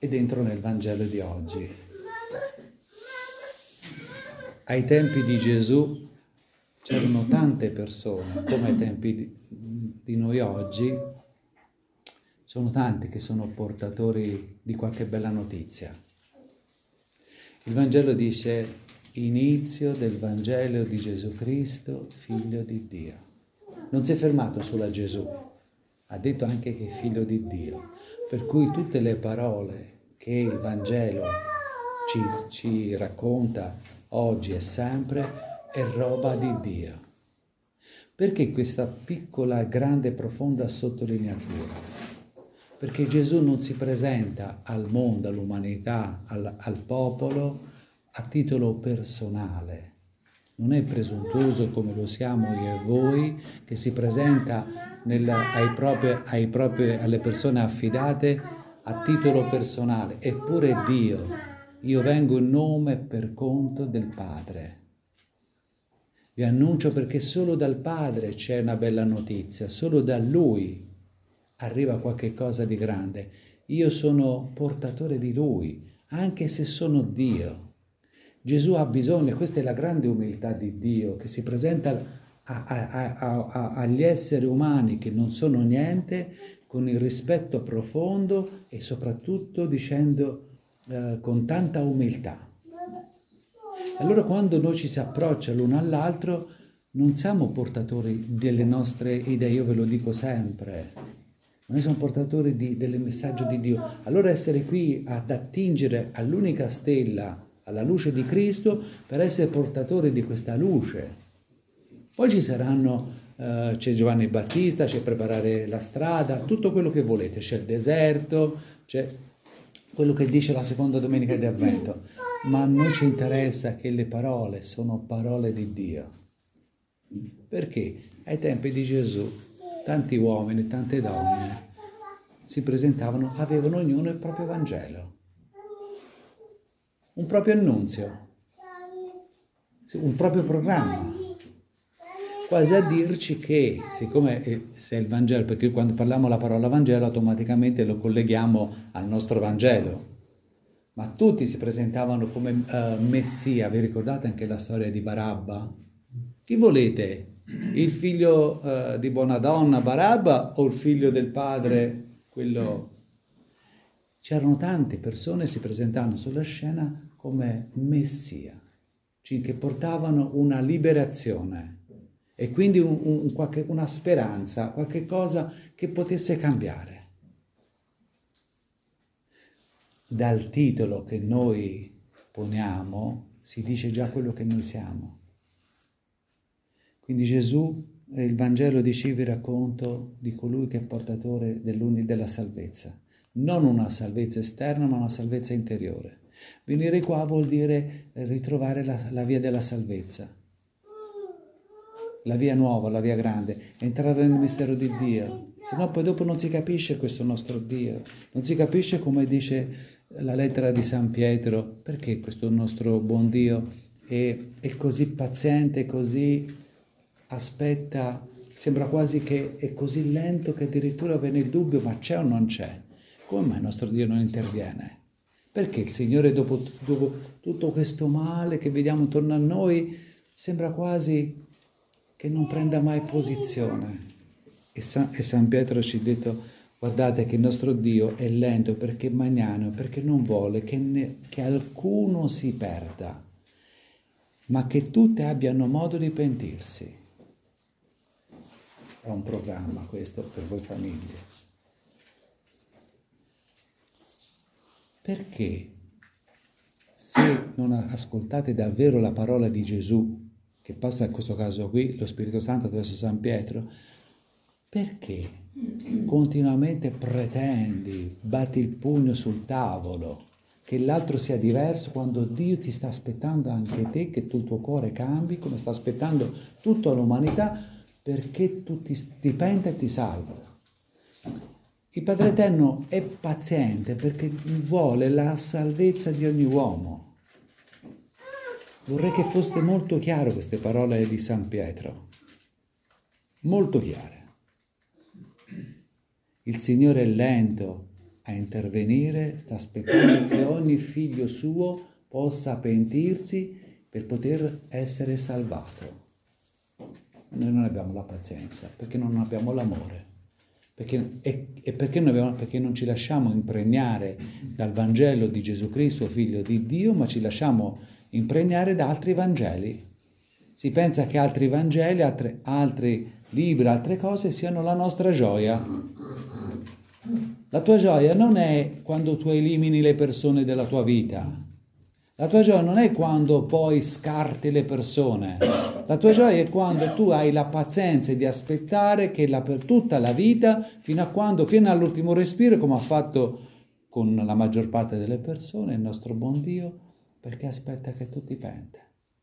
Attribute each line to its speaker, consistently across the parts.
Speaker 1: ed entro nel Vangelo di oggi. Ai tempi di Gesù c'erano tante persone, come ai tempi di noi oggi, sono tanti che sono portatori di qualche bella notizia. Il Vangelo dice: inizio del Vangelo di Gesù Cristo, figlio di Dio. Non si è fermato solo a Gesù, ha detto anche che è figlio di Dio, per cui tutte le parole che il Vangelo ci racconta oggi e sempre è roba di Dio. Perché questa piccola, grande, profonda sottolineatura? Perché Gesù non si presenta al mondo, all'umanità, al popolo a titolo personale. Non è presuntuoso come lo siamo io e voi, che si presenta alle persone affidate a titolo personale. Eppure Dio, io vengo in nome e per conto del Padre. Vi annuncio perché solo dal Padre c'è una bella notizia, solo da Lui arriva qualche cosa di grande. Io sono portatore di Lui, anche se sono Dio. Gesù ha bisogno, questa è la grande umiltà di Dio, che si presenta agli esseri umani che non sono niente, con il rispetto profondo e soprattutto dicendo con tanta umiltà. Allora quando noi ci si approccia l'uno all'altro, non siamo portatori delle nostre idee, io ve lo dico sempre. Noi siamo portatori del messaggio di Dio. Allora essere qui ad attingere all'unica stella, alla luce di Cristo, per essere portatori di questa luce. Poi ci saranno, c'è Giovanni Battista, c'è preparare la strada, tutto quello che volete, c'è il deserto, c'è quello che dice la seconda domenica di Avvento. Ma a noi ci interessa che le parole sono parole di Dio. Perché ai tempi di Gesù tanti uomini, tante donne si presentavano, avevano ognuno il proprio Vangelo, un proprio annunzio, un proprio programma, quasi a dirci che, siccome se è il Vangelo, perché quando parliamo la parola Vangelo automaticamente lo colleghiamo al nostro Vangelo, ma tutti si presentavano come Messia. Vi ricordate anche la storia di Barabba? Chi volete? Il figlio di buona donna Barabba o il figlio del padre, quello? C'erano tante persone che si presentavano sulla scena come Messia, che portavano una liberazione e quindi una speranza, qualche cosa che potesse cambiare. Dal titolo che noi poniamo si dice già quello che noi siamo. Quindi Gesù, il Vangelo dice: vi racconto di colui che è portatore della salvezza. Non una salvezza esterna, ma una salvezza interiore. Venire qua vuol dire ritrovare la via della salvezza. La via nuova, la via grande, entrare nel mistero di Dio. Se no poi dopo non si capisce questo nostro Dio. Non si capisce, come dice la lettera di San Pietro, perché questo nostro buon Dio è così paziente, così aspetta, sembra quasi che è così lento che addirittura viene il dubbio: ma c'è o non c'è? Come mai il nostro Dio non interviene? Perché il Signore dopo tutto questo male che vediamo intorno a noi sembra quasi che non prenda mai posizione? E San Pietro ci ha detto: guardate che il nostro Dio è lento perché è magnanimo, perché non vuole che alcuno si perda, ma che tutte abbiano modo di pentirsi. È un programma questo per voi famiglie. Perché se non ascoltate davvero la parola di Gesù, che passa in questo caso qui, lo Spirito Santo attraverso San Pietro, perché continuamente pretendi, batti il pugno sul tavolo, che l'altro sia diverso, quando Dio ti sta aspettando anche te, che tu il tuo cuore cambi, come sta aspettando tutta l'umanità, perché tu ti penta e ti salva. Il Padre Eterno è paziente perché vuole la salvezza di ogni uomo. Vorrei che fosse molto chiaro queste parole di San Pietro, molto chiare. Il Signore è lento a intervenire, sta aspettando che ogni figlio suo possa pentirsi per poter essere salvato. Noi non abbiamo la pazienza, perché non abbiamo l'amore. Perché non ci lasciamo impregnare dal Vangelo di Gesù Cristo, Figlio di Dio, ma ci lasciamo impregnare da altri Vangeli. Si pensa che altri Vangeli, altri libri, altre cose siano la nostra gioia. La tua gioia non è quando tu elimini le persone della tua vita. La tua gioia non è quando poi scarti le persone. La tua gioia è quando tu hai la pazienza di aspettare che per tutta la vita, fino all'ultimo respiro, come ha fatto con la maggior parte delle persone, il nostro buon Dio, perché aspetta che tu ti penta.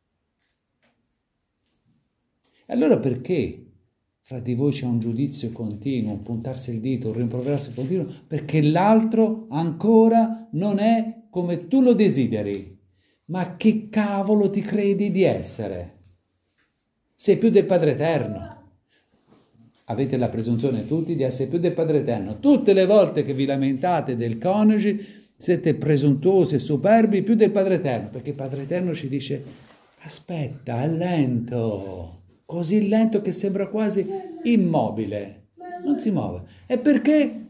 Speaker 1: E allora perché fra di voi c'è un giudizio continuo, un puntarsi il dito, un rimproverarsi continuo? Perché l'altro ancora non è come tu lo desideri. Ma che cavolo ti credi di essere? Sei più del Padre Eterno. Avete la presunzione tutti di essere più del Padre Eterno. Tutte le volte che vi lamentate del coniuge siete presuntuosi e superbi più del Padre Eterno, perché il Padre Eterno ci dice: aspetta, è lento, così lento che sembra quasi immobile, non si muove. E perché?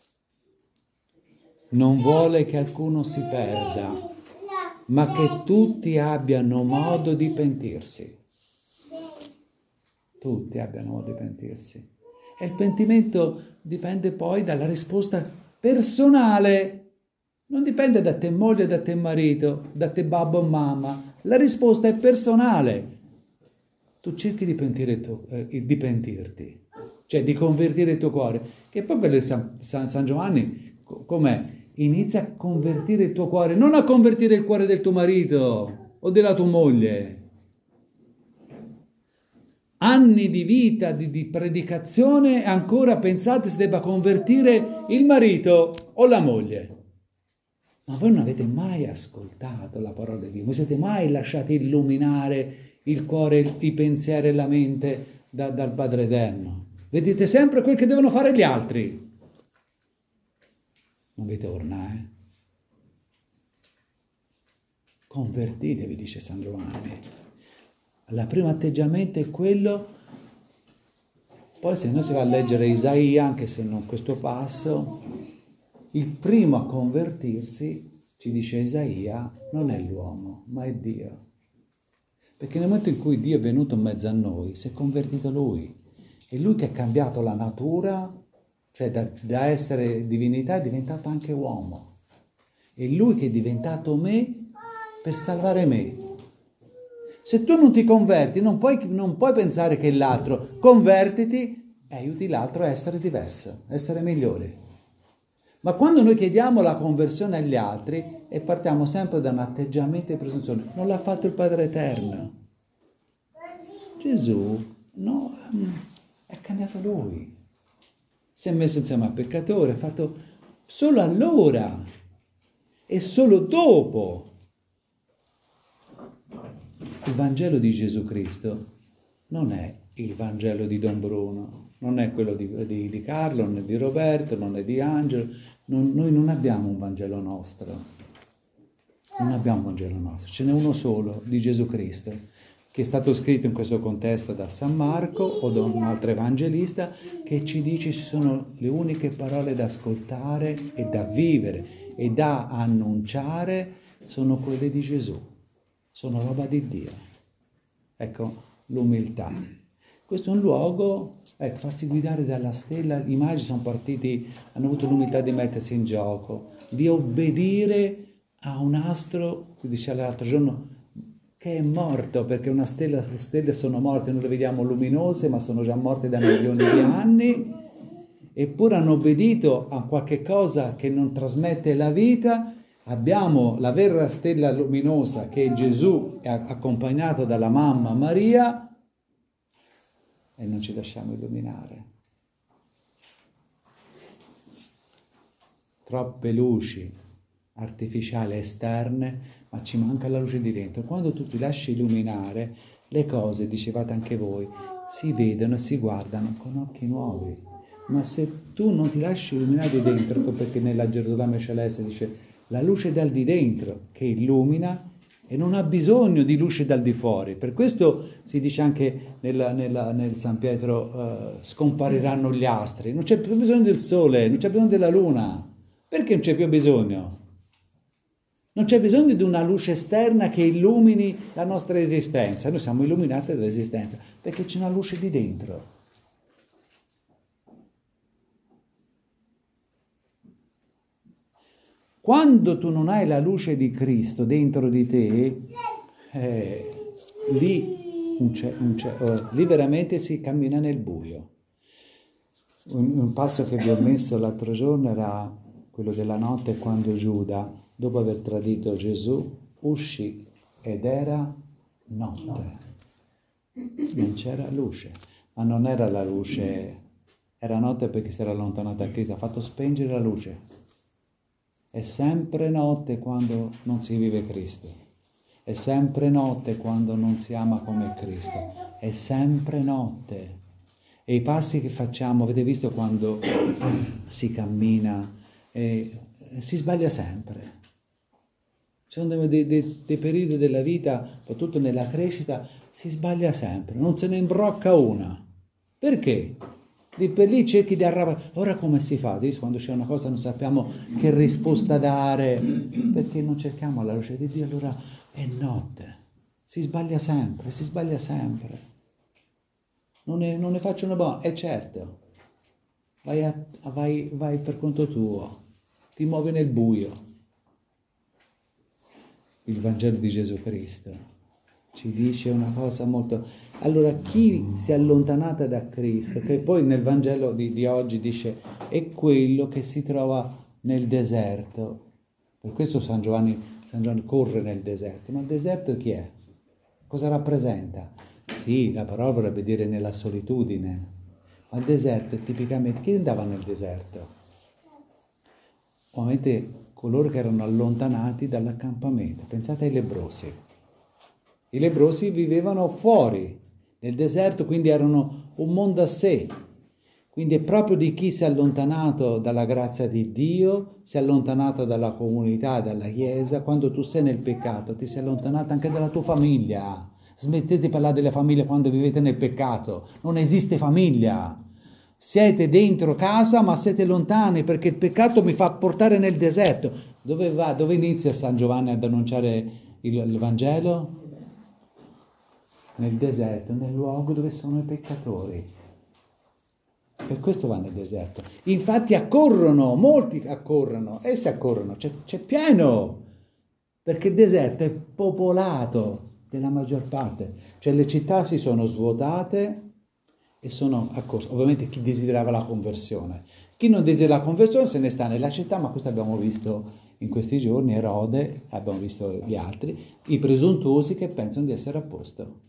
Speaker 1: Non vuole che alcuno si perda, ma che tutti abbiano modo di pentirsi. Tutti abbiano modo di pentirsi. E il pentimento dipende poi dalla risposta personale. Non dipende da te moglie, da te marito, da te babbo o mamma. La risposta è personale. Tu cerchi di pentirti, cioè di convertire il tuo cuore. Che poi quello di San Giovanni, com'è? Inizia a convertire il tuo cuore, non a convertire il cuore del tuo marito o della tua moglie. Anni di vita, di predicazione, ancora pensate si debba convertire il marito o la moglie. Ma voi non avete mai ascoltato la parola di Dio, voi siete mai lasciati illuminare il cuore, i pensieri e la mente dal Padre Eterno. Vedete sempre quel che devono fare gli altri. Non vi torna, Convertitevi, dice San Giovanni. Il primo atteggiamento è quello. Poi se noi si va a leggere Isaia, anche se non questo passo, il primo a convertirsi, ci dice Isaia, non è l'uomo, ma è Dio. Perché nel momento in cui Dio è venuto in mezzo a noi, si è convertito Lui. È Lui che ha cambiato la natura, cioè da essere divinità è diventato anche uomo. È Lui che è diventato me per salvare me. Se tu non ti converti, non puoi pensare che l'altro, convertiti e aiuti l'altro a essere diverso, a essere migliore. Ma quando noi chiediamo la conversione agli altri e partiamo sempre da un atteggiamento di presunzione, non l'ha fatto il Padre Eterno. Gesù, no, è cambiato Lui. Si è messo insieme al peccatore, ha fatto solo allora e solo dopo. Il Vangelo di Gesù Cristo non è il Vangelo di Don Bruno, non è quello di Carlo, non è di Roberto, non è di Angelo. Noi non abbiamo un Vangelo nostro. Non abbiamo un Vangelo nostro. Ce n'è uno solo, di Gesù Cristo, che è stato scritto in questo contesto da San Marco o da un altro evangelista, che ci dice ci sono le uniche parole da ascoltare e da vivere e da annunciare sono quelle di Gesù, sono roba di Dio. Ecco, l'umiltà. Questo è un luogo, farsi guidare dalla stella, i magi sono partiti, hanno avuto l'umiltà di mettersi in gioco, di obbedire a un astro, si diceva l'altro giorno, che è morto, perché le stelle sono morte, noi le vediamo luminose, ma sono già morte da milioni di anni, eppure hanno obbedito a qualche cosa che non trasmette la vita. Abbiamo la vera stella luminosa che è Gesù, accompagnato dalla mamma Maria, e non ci lasciamo illuminare. Troppe luci artificiali esterne, ma ci manca la luce di dentro. Quando tu ti lasci illuminare, le cose, dicevate anche voi, si vedono e si guardano con occhi nuovi. Ma se tu non ti lasci illuminare di dentro, ecco perché nella Gerusalemme celeste dice la luce dal di dentro che illumina e non ha bisogno di luce dal di fuori. Per questo si dice anche nel San Pietro scompariranno gli astri. Non c'è più bisogno del sole, non c'è bisogno della luna. Perché non c'è più bisogno? Non c'è bisogno di una luce esterna che illumini la nostra esistenza. Noi siamo illuminati dall'esistenza perché c'è una luce di dentro. Quando tu non hai la luce di Cristo dentro di te, lì veramente si cammina nel buio. Un passo che vi ho messo l'altro giorno era quello della notte quando Giuda, dopo aver tradito Gesù, uscì ed era notte. Non c'era luce, ma non era la luce, era notte perché si era allontanato da Cristo, ha fatto spengere la luce. È sempre notte quando non si vive Cristo. È sempre notte quando non si ama come Cristo. È sempre notte. E i passi che facciamo, avete visto quando si cammina, si sbaglia sempre. Ci sono dei periodi della vita, soprattutto nella crescita, si sbaglia sempre, non se ne imbrocca una. Perché? Lì per lì cerchi di arrabbiare. Ora come si fa? Adesso quando c'è una cosa non sappiamo che risposta dare, perché non cerchiamo la luce di Dio, allora è notte. Si sbaglia sempre, si sbaglia sempre. Non ne faccio una buona, è certo. Vai per conto tuo, ti muovi nel buio. Il Vangelo di Gesù Cristo ci dice una cosa molto... Allora, chi si è allontanata da Cristo, che poi nel Vangelo di oggi dice, è quello che si trova nel deserto. Per questo San Giovanni corre nel deserto. Ma il deserto chi è? Cosa rappresenta? Sì, la parola vorrebbe dire nella solitudine. Ma il deserto è tipicamente... Chi andava nel deserto? Ovviamente coloro che erano allontanati dall'accampamento. Pensate ai lebbrosi. I lebbrosi vivevano fuori nel deserto, quindi erano un mondo a sé. Quindi è proprio di chi si è allontanato dalla grazia di Dio, si è allontanato dalla comunità, dalla Chiesa. Quando tu sei nel peccato, ti sei allontanato anche dalla tua famiglia. Smettete di parlare della famiglia quando vivete nel peccato. Non esiste famiglia. Siete dentro casa, ma siete lontani perché il peccato mi fa portare nel deserto. Dove va? Dove inizia San Giovanni ad annunciare il Vangelo? Nel deserto, nel luogo dove sono i peccatori. Per questo va nel deserto. Infatti accorrono, molti accorrono, essi accorrono, c'è pieno, perché il deserto è popolato della maggior parte. Cioè le città si sono svuotate e sono accorse. Ovviamente chi desiderava la conversione. Chi non desidera la conversione se ne sta nella città, ma questo abbiamo visto in questi giorni, Erode, abbiamo visto gli altri, i presuntuosi che pensano di essere a posto.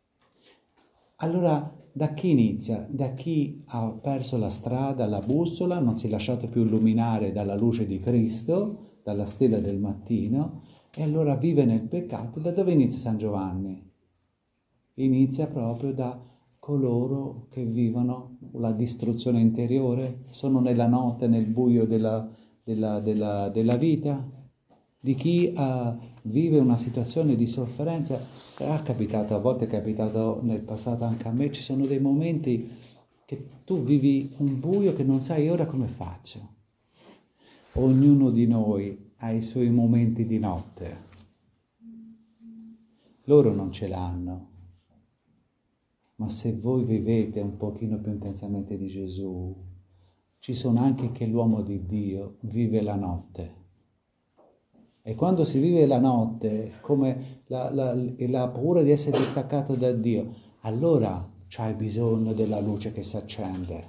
Speaker 1: Allora, da chi inizia? Da chi ha perso la strada, la bussola, non si è lasciato più illuminare dalla luce di Cristo, dalla stella del mattino, e allora vive nel peccato. Da dove inizia San Giovanni? Inizia proprio da coloro che vivono la distruzione interiore, sono nella notte, nel buio della vita, di chi vive una situazione di sofferenza. A volte è capitato nel passato anche a me, ci sono dei momenti che tu vivi un buio che non sai ora come faccio. Ognuno di noi ha i suoi momenti di notte. Loro non ce l'hanno. Ma se voi vivete un pochino più intensamente di Gesù, ci sono anche che l'uomo di Dio vive la notte. E quando si vive la notte, come la paura di essere distaccato da Dio, allora c'hai bisogno della luce che si accende.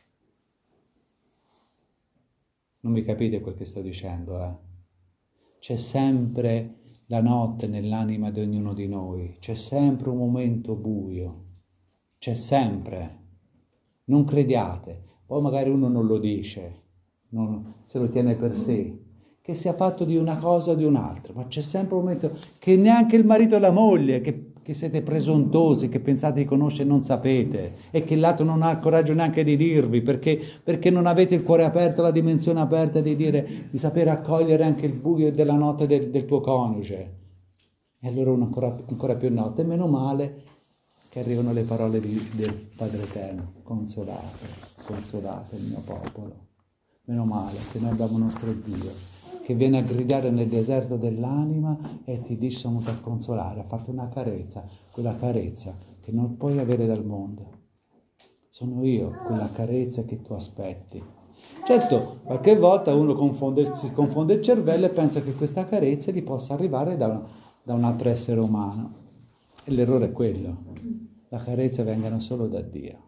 Speaker 1: Non mi capite quel che sto dicendo, eh? C'è sempre la notte nell'anima di ognuno di noi, c'è sempre un momento buio, c'è sempre. Non crediate, poi magari uno non lo dice, se lo tiene per sé, che sia fatto di una cosa o di un'altra, ma c'è sempre un momento che neanche il marito e la moglie, che che siete presuntuosi, che pensate di conoscere e non sapete, e che l'altro non ha il coraggio neanche di dirvi, perché non avete il cuore aperto, la dimensione aperta di sapere accogliere anche il buio della notte del tuo coniuge. E allora uno ancora più notte, e meno male che arrivano le parole del Padre Eterno: consolate il mio popolo. Meno male che noi abbiamo il nostro Dio, che viene a gridare nel deserto dell'anima e ti dice: sono venuto a consolare, ha fatto una carezza, quella carezza che non puoi avere dal mondo. Sono io, quella carezza che tu aspetti. Certo, qualche volta uno si confonde il cervello e pensa che questa carezza gli possa arrivare da un altro essere umano. E l'errore è quello: la carezza vengono solo da Dio.